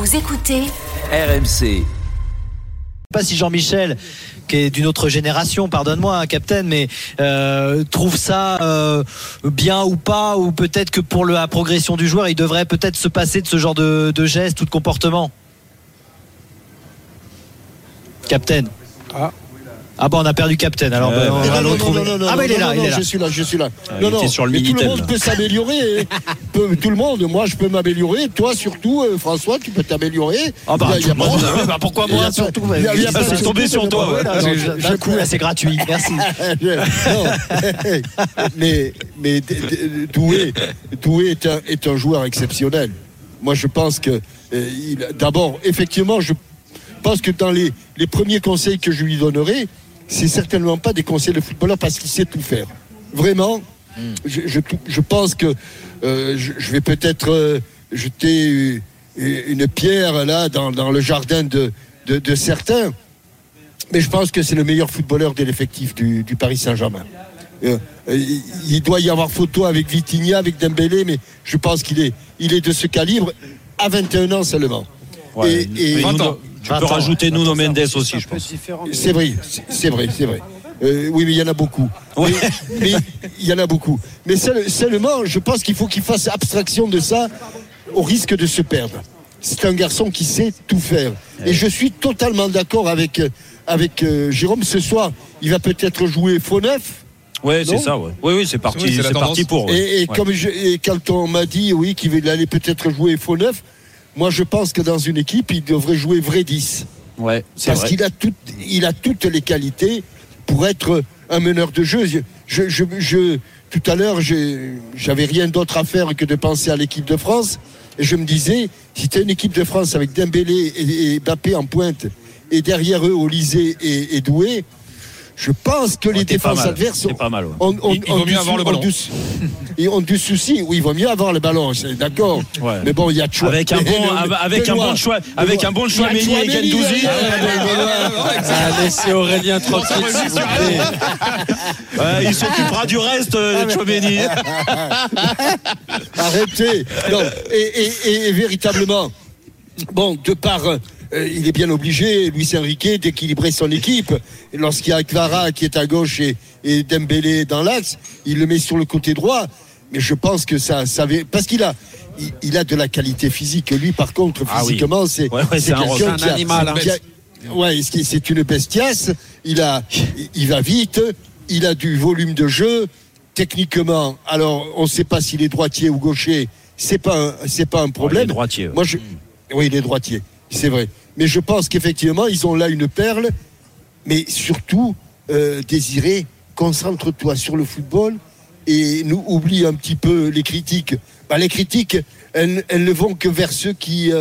Vous écoutez RMC. Pas si Jean-Michel, qui est d'une autre génération, pardonne-moi, capitaine, mais trouve ça bien ou pas, ou peut-être que pour la progression du joueur, il devrait peut-être se passer de ce genre de gestes ou de comportement. Capitaine. Ah bon, on a perdu Captain. Alors on va le retrouver. Non, mais il est là. Je suis là. Il était sur le tout Minitel, le monde peut s'améliorer. Tout le monde. Moi, je peux m'améliorer. Toi, surtout, François, tu peux t'améliorer. Pourquoi moi surtout C'est tombé sur toi. D'un coup, là, c'est gratuit. Merci. Mais Doué est un joueur exceptionnel. Moi, je pense que d'abord, effectivement, je pense que dans les premiers conseils que je lui donnerai, c'est certainement pas des conseils de footballeur parce qu'il sait tout faire. Vraiment, je pense que je vais peut-être jeter une pierre là dans le jardin de certains, mais je pense que c'est le meilleur footballeur de l'effectif du Paris Saint-Germain. Il doit y avoir photo avec Vitinha, avec Dembélé, mais je pense qu'il est de ce calibre à 21 ans seulement. Ouais, et 20 ans. Tu peux rajouter Nuno Mendes aussi, je pense. C'est vrai. Oui, mais il y en a beaucoup. Ouais. Mais il y en a beaucoup. Mais seulement, je pense qu'il faut qu'il fasse abstraction de ça au risque de se perdre. C'est un garçon qui sait tout faire. Et je suis totalement d'accord avec Jérôme. Ce soir, il va peut-être jouer faux neuf. Ouais, c'est ça. Ouais. Oui, c'est parti. Oui, c'est parti pour. Ouais. Et quand on m'a dit qu'il allait peut-être jouer faux neuf, moi, je pense que dans une équipe, il devrait jouer vrai 10. Ouais, parce vrai. qu'il a toutes les qualités pour être un meneur de jeu. Tout à l'heure, j'avais rien d'autre à faire que de penser à l'équipe de France. Et je me disais, si tu as une équipe de France avec Dembélé et Mbappé en pointe, et derrière eux, Olysée et Doué, je pense que les défenses adverses pas mal, ouais. Il vaut mieux avoir le ballon. Ils ont du souci. Oui, il vaut mieux avoir le ballon, c'est d'accord. Ouais. Mais bon, il y a de choix. Avec un bon choix Meunier et Guendouzi. Laissez Aurélien tranquille. Il s'occupera du reste, Tchouaméni. Arrêtez. Non. Et véritablement, bon, de par. Il est bien obligé, Luis Enrique, d'équilibrer son équipe. Et lorsqu'il y a Clara qui est à gauche et Dembélé dans l'axe, il le met sur le côté droit. Mais je pense que ça parce qu'il a de la qualité physique. Lui, par contre, physiquement, c'est quelqu'un un animal. C'est une bestiace. Il va vite. Il a du volume de jeu. Techniquement, alors on ne sait pas s'il est droitier ou gaucher. C'est pas un problème. Il est droitier. Ouais. Oui, il est droitier. C'est vrai. Mais je pense qu'effectivement, ils ont là une perle. Mais surtout, Désiré, concentre-toi sur le football et nous oublie un petit peu les critiques. Les critiques, elles ne vont que vers ceux qui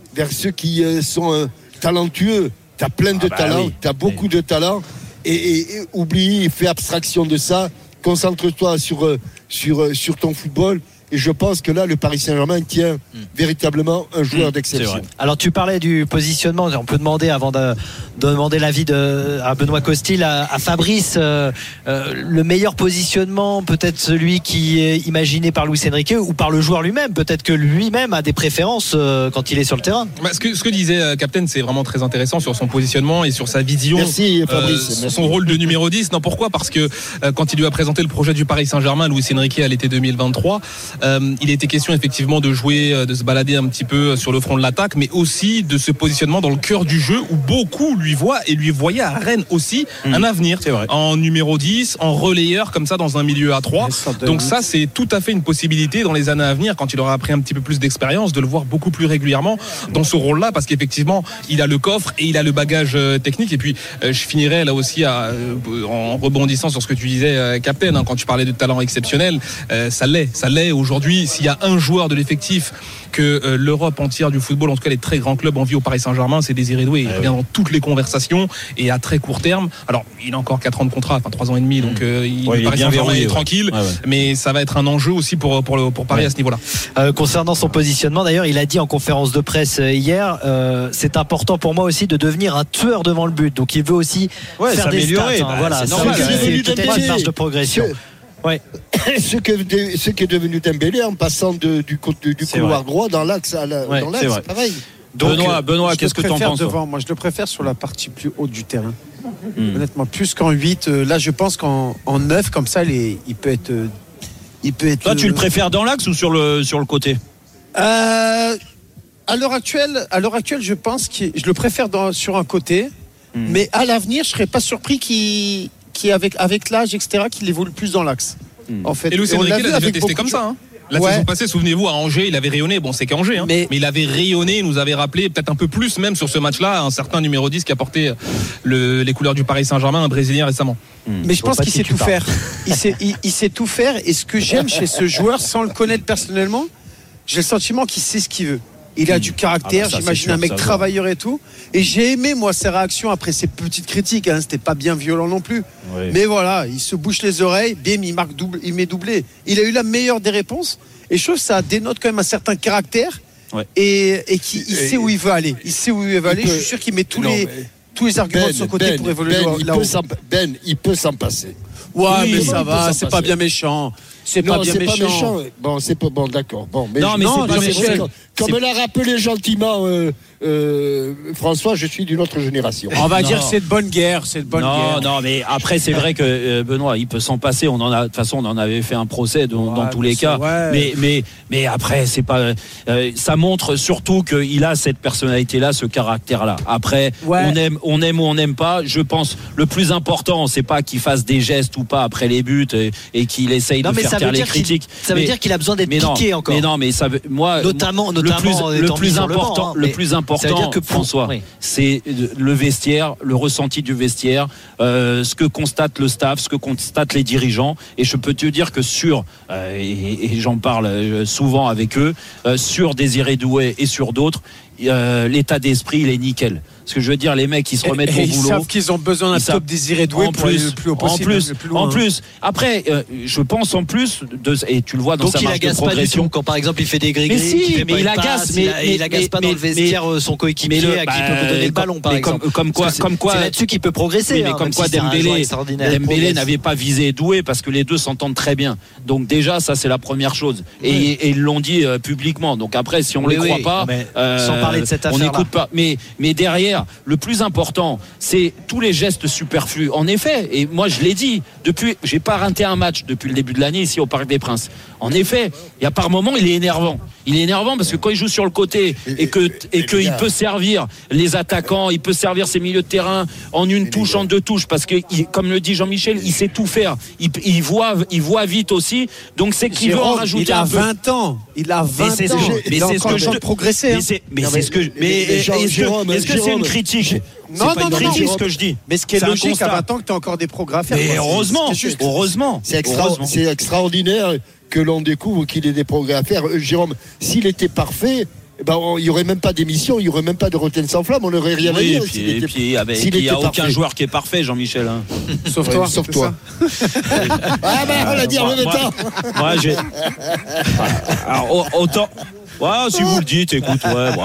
sont talentueux. Tu as plein de talents, tu as beaucoup de talents. Et oublie, fais abstraction de ça. Concentre-toi sur ton football. Et je pense que là, le Paris Saint-Germain tient véritablement un joueur d'exception. Alors, tu parlais du positionnement. On peut demander, avant de demander l'avis à Benoît Costil, à Fabrice, le meilleur positionnement, peut-être celui qui est imaginé par Luis Enrique ou par le joueur lui-même. Peut-être que lui-même a des préférences quand il est sur le terrain. Ce que disait Captain, c'est vraiment très intéressant sur son positionnement et sur sa vision. Merci, Fabrice. Son rôle de numéro 10. Non, pourquoi ? Parce que quand il lui a présenté le projet du Paris Saint-Germain, Luis Enrique, à l'été 2023, il était question effectivement de jouer, de se balader un petit peu sur le front de l'attaque, mais aussi de ce positionnement dans le cœur du jeu où beaucoup lui voient et lui voyaient à Rennes aussi un avenir. C'est vrai. En numéro 10, en relayeur comme ça dans un milieu à 3. Donc ça, c'est tout à fait une possibilité dans les années à venir, quand il aura pris un petit peu plus d'expérience, de le voir beaucoup plus régulièrement dans ce rôle-là, parce qu'effectivement, il a le coffre et il a le bagage technique. Et puis, je finirai là aussi en rebondissant sur ce que tu disais, Captain, quand tu parlais de talent exceptionnel, ça l'est aujourd'hui. S'il y a un joueur de l'effectif que l'Europe entière du football, en tout cas les très grands clubs envient au Paris Saint-Germain, c'est Désiré Doué. Il revient dans toutes les conversations et à très court terme. Alors, il a encore 4 ans de contrat, 3 ans et demi, donc le Paris Saint-Germain est tranquille. Mais ça va être un enjeu aussi pour Paris à ce niveau-là. Concernant son positionnement, d'ailleurs, il a dit en conférence de presse hier, c'est important pour moi aussi de devenir un tueur devant le but. Donc il veut aussi faire des stats. C'est normal. C'est peut-être une marge de progression. Ouais. Ce qui est devenu Dembélé en passant du couloir droit dans l'axe, c'est pareil. Donc, Benoît, qu'est-ce que tu en penses devant, moi, je le préfère sur la partie plus haute du terrain. Honnêtement, plus qu'en 8. Là, je pense qu'en 9, comme ça, il peut être. Toi, tu le préfères dans l'axe ou sur le côté? À l'heure actuelle, je pense que je le préfère sur un côté. Mais à l'avenir, je serais pas surpris avec l'âge, etc., qu'il évolue plus dans l'axe. En fait. Et Luis Enrique l'a déjà testé comme ça. La saison passée, souvenez-vous, à Angers, il avait rayonné. Bon, c'est qu'Angers, mais il avait rayonné, il nous avait rappelé peut-être un peu plus même sur ce match-là, un certain numéro 10 qui a porté les couleurs du Paris Saint-Germain, un Brésilien récemment. Mais je pense qu'il sait tout faire. Il sait tout faire. Et ce que j'aime chez ce joueur, sans le connaître personnellement, j'ai le sentiment qu'il sait ce qu'il veut. Il a du caractère, j'imagine un mec travailleur et tout. Et j'ai aimé, moi, ses réactions après ses petites critiques. C'était pas bien violent non plus. Oui. Mais voilà, il se bouche les oreilles, bim, il met doublé. Il a eu la meilleure des réponses. Et je trouve que ça dénote quand même un certain caractère. Ouais. Et qu'il sait où il veut aller. Il sait où il veut aller. Je suis sûr qu'il met tous les arguments de son côté pour évoluer là-haut. Il peut s'en passer. Ouais, oui, mais ça va, c'est pas bien méchant. C'est pas méchant. Bon, c'est pas bon, d'accord. Bon, mais non, mais c'est pas méchant. Comme l'a rappelé gentiment François, je suis d'une autre génération. On va dire que c'est de bonne guerre, Non, mais après c'est vrai que Benoît, il peut s'en passer. De toute façon, on en avait fait un procès dans tous les cas. Ouais. Mais après, c'est pas. Ça montre surtout qu'il a cette personnalité-là, ce caractère-là. Après, on aime ou on n'aime pas. Je pense le plus important, c'est pas qu'il fasse des gestes ou pas après les buts et qu'il essaye de faire taire les critiques. Ça veut dire qu'il a besoin d'être piqué encore. Mais non, mais ça veut, moi, notamment le plus important, François, c'est le vestiaire, le ressenti du vestiaire, ce que constate le staff, ce que constatent les dirigeants. Et je peux te dire que et j'en parle souvent avec eux, sur Désiré Doué et sur d'autres, l'état d'esprit, il est nickel. Ce que je veux dire, les mecs, ils se remettent au boulot. Ils savent qu'ils ont besoin d'un top Désiré Doué pour aller le plus haut possible. En plus, après, je pense en plus, et tu le vois dans sa marche de progression. Donc il agace pas du tout quand par exemple il fait des gris-gris, mais il agace, il agace pas dans le vestiaire son coéquipier à qui il peut donner le ballon par exemple. Comme quoi, c'est là-dessus qu'il peut progresser. Mais comme quoi Dembélé n'avait pas visé Doué parce que les deux s'entendent très bien. Donc déjà, ça c'est la première chose. Et ils l'ont dit publiquement. Donc après, si on les croit pas, sans parler de cette affaire-là, on n'écoute pas. Mais derrière, le plus important, c'est tous les gestes superflus. En effet, et moi je l'ai dit, j'ai pas raté un match depuis le début de l'année ici au Parc des Princes. En effet, il y a par moments, il est énervant. Il est énervant parce que quand il joue sur le côté et qu'il peut servir les attaquants, il peut servir ses milieux de terrain en une touche, en deux touches, parce que comme le dit Jean-Michel, il sait tout faire. Il voit vite aussi. Donc c'est qu'il veut en rajouter un peu. Il a 20 ans. Mais c'est ce que je progresser. Mais c'est ce que. Est-ce que c'est une critique? Non, ce que je dis. Mais ce qui est logique à 20 ans que tu as encore des progrès à faire. Mais heureusement. C'est extraordinaire que l'on découvre qu'il ait des progrès à faire. Jérôme, s'il était parfait, il n'y aurait même pas d'émission, il n'y aurait même pas de Rotten sans flamme, on n'aurait rien à dire. Et puis il n'y a aucun joueur qui est parfait, Jean-Michel. Sauf toi. On l'a dit en même temps. Alors, autant. Si vous le dites, écoute,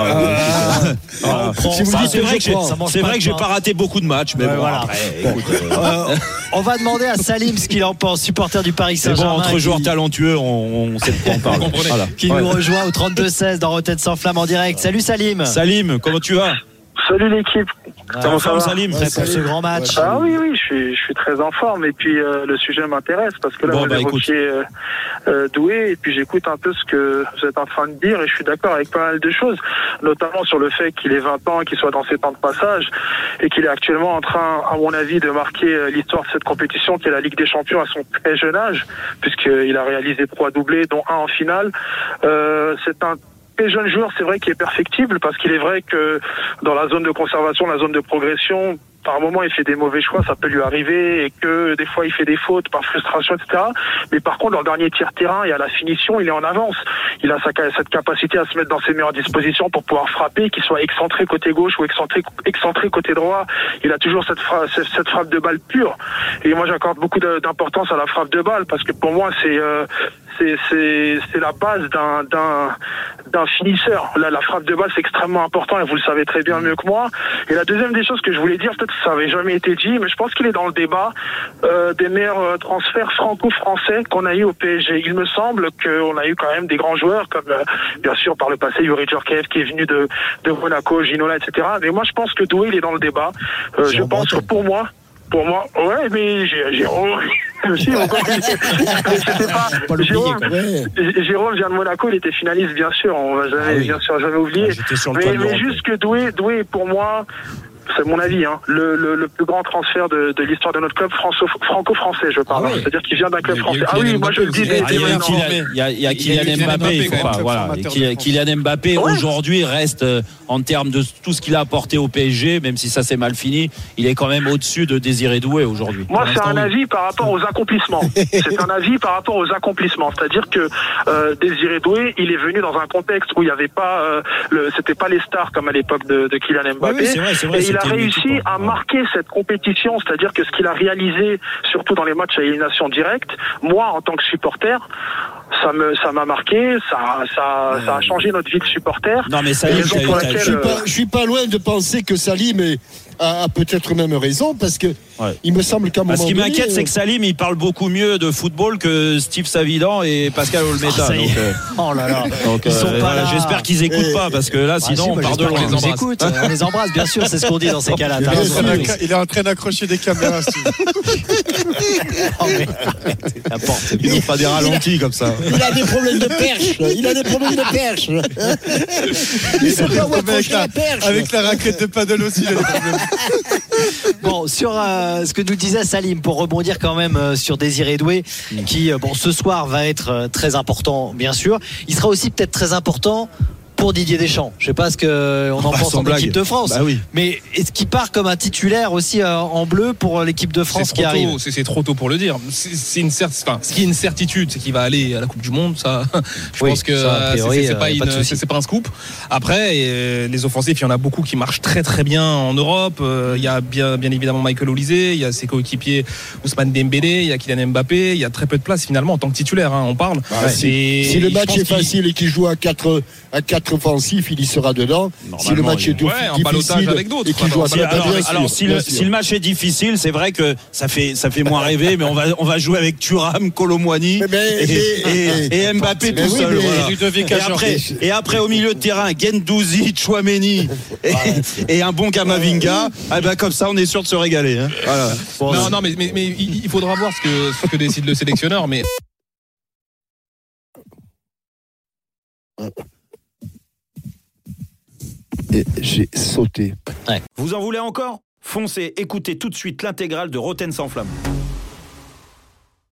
c'est vrai que j'ai pas raté beaucoup de matchs, mais voilà. On va demander à Salim ce qu'il en pense, supporter du Paris Saint-Germain. Entre joueurs talentueux, on sait de quoi on parle. Qui nous rejoint au 32-16 dans Rotten sans flamme en direct. Salut Salim. Salim, comment tu vas? Salut l'équipe. Comment ça va, Salim? Prêt pour ce grand match? Oui, je suis très en forme et puis le sujet m'intéresse parce que là vous évoquiez Doué et puis j'écoute un peu ce que vous êtes en train de dire et je suis d'accord avec pas mal de choses, notamment sur le fait qu'il ait 20 ans, qu'il soit dans ses temps de passage et qu'il est actuellement en train, à mon avis, de marquer l'histoire de cette compétition qui est la Ligue des Champions à son très jeune âge, puisqu'il a réalisé 3 doublés, dont 1 en finale. C'est un très jeune joueur, c'est vrai qu'il est perfectible parce qu'il est vrai que dans la zone de conservation, la zone de progression, par moment il fait des mauvais choix, ça peut lui arriver et que des fois il fait des fautes par frustration, etc. Mais par contre, dans le dernier tir-terrain et à la finition, il est en avance. Il a cette capacité à se mettre dans ses meilleures dispositions pour pouvoir frapper, qu'il soit excentré côté gauche ou excentré côté droit. Il a toujours cette frappe de balle pure. Et moi, j'accorde beaucoup d'importance à la frappe de balle parce que pour moi, c'est la base d'un finisseur. Là, la frappe de balle, c'est extrêmement important et vous le savez très bien mieux que moi. Et la deuxième des choses que je voulais dire, peut-être ça n'avait jamais été dit, mais je pense qu'il est dans le débat des meilleurs transferts franco-français qu'on a eu au PSG. Il me semble qu'on a eu quand même des grands joueurs, comme bien sûr par le passé Youri Djorkaeff qui est venu de Monaco, Ginola, etc. Mais moi je pense que Doué il est dans le débat. Je pense que pour moi, ouais, mais Jérôme, Jérôme vient de Monaco, il était finaliste, bien sûr, on va jamais oublier. Mais juste que Doué, pour moi, c'est mon avis, hein, le plus grand transfert de l'histoire de notre club franco-français, je parle. C'est-à-dire qu'il vient d'un club français. Ah oui, moi je le dis. Il y a Kylian Mbappé, il faut pas. Voilà. Kylian Mbappé aujourd'hui reste en termes de tout ce qu'il a apporté au PSG, même si ça s'est mal fini, il est quand même au-dessus de Désiré Doué aujourd'hui. Moi, c'est un avis par rapport aux accomplissements. C'est un avis par rapport aux accomplissements. C'est-à-dire que Désiré Doué, il est venu dans un contexte où il n'y avait pas, c'était pas les stars comme à l'époque de Kylian Mbappé. Oui, c'est vrai. Et il a réussi à marquer cette compétition, c'est-à-dire que ce qu'il a réalisé, surtout dans les matchs à élimination directe, moi, en tant que supporter, ça m'a marqué, ça a changé notre vie de supporter. Non, mais Salim, je suis pas loin de penser que Salim a peut-être même raison, parce que il me semble qu'à un moment donné... Ce qui m'inquiète, c'est que Salim, il parle beaucoup mieux de football que Steve Savidan et Pascal Olmeta. Oh là là. Donc, ils sont pas là. J'espère qu'ils écoutent pas, parce que là, sinon, on part de loin. On les embrasse, bien sûr, c'est ce qu'on dit dans ces cas-là. Il est en train d'accrocher des caméras, Steve. Il ne pas des ralentis comme ça. Il a des problèmes de perche. Il sait pas où accrocher la perche. Avec la raquette de paddle aussi, il a des problèmes. Bon, sur ce que nous disait Salim, pour rebondir quand même sur Désiré Doué, qui ce soir va être très important, bien sûr. Il sera aussi peut-être très important pour Didier Deschamps. Je sais pas ce qu'on en pense en équipe de France. Mais est-ce qu'il part comme un titulaire aussi en bleu pour l'équipe de France qui arrive? C'est trop tôt pour le dire. Ce qui est une certitude, c'est qu'il va aller à la Coupe du Monde. Ça, je pense que c'est pas un scoop. Après, les offensifs, il y en a beaucoup qui marchent très très bien en Europe. Il y a bien évidemment Michael Olise, il y a ses coéquipiers Ousmane Dembélé, il y a Kylian Mbappé. Il y a très peu de place finalement en tant que titulaire. On parle. Si le match est facile et qu'il joue à 4 offensif, il y sera dedans. Si le match est difficile avec d'autres, et qu'il joue à si le match est difficile, c'est vrai que ça fait moins rêver, mais on va jouer avec Thuram, Colomwani et Mbappé tout seul. Et après au milieu de terrain, Guendouzi, Tchouaméni et un bon Kamavinga. Comme ça, on est sûr de se régaler. Voilà. Non, mais il faudra voir ce que décide le sélectionneur, mais. Et j'ai sauté. Vous en voulez encore ? Foncez, écoutez tout de suite l'intégrale de Roten sans flamme.